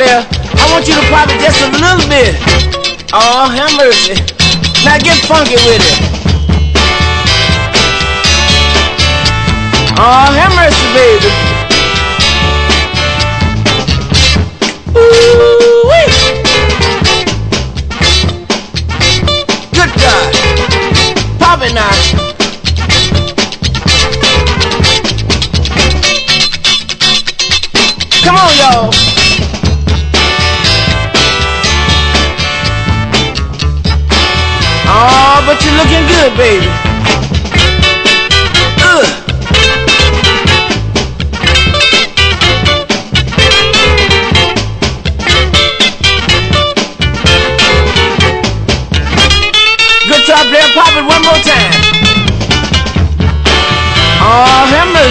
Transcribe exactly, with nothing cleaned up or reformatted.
player, I want you to pop it just a little bit. Oh, have mercy. Now get funky with it. Oh, have mercy, baby. Ooh-wee. Good God. Pop it now. Come on, y'all. Oh, but you're looking good, baby. Ugh. Guitar player, pop it one more time. Oh, have mercy.